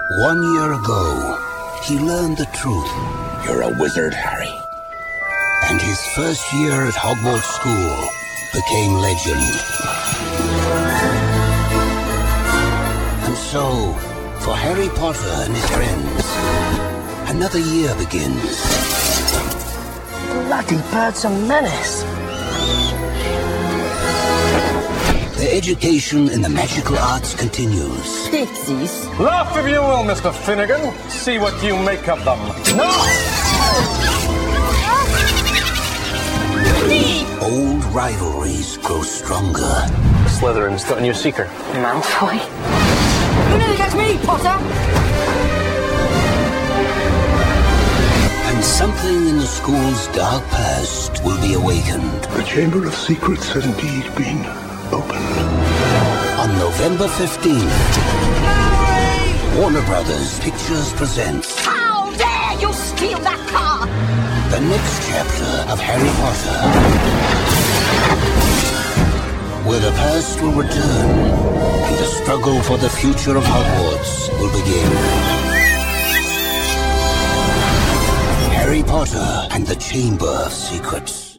1 year ago, he learned the truth. You're a wizard, Harry. And his first year at Hogwarts School became legend. And so, for Harry Potter and his friends, another year begins. Bloody bird's a menace. Their education in the magical arts continues. Pixies? Laugh if you will, Mr. Finnegan. See what you make of them. No! Old rivalries grow stronger. Slytherin's got a new seeker. Malfoy? You nearly catch me, Potter! And something in the school's dark past will be awakened. The Chamber of Secrets has indeed been opened. On November 15th, Warner Brothers Pictures presents How dare you steal that car! the next chapter of Harry Potter, where the past will return and the struggle for the future of Hogwarts will begin. Harry Potter and the Chamber of Secrets.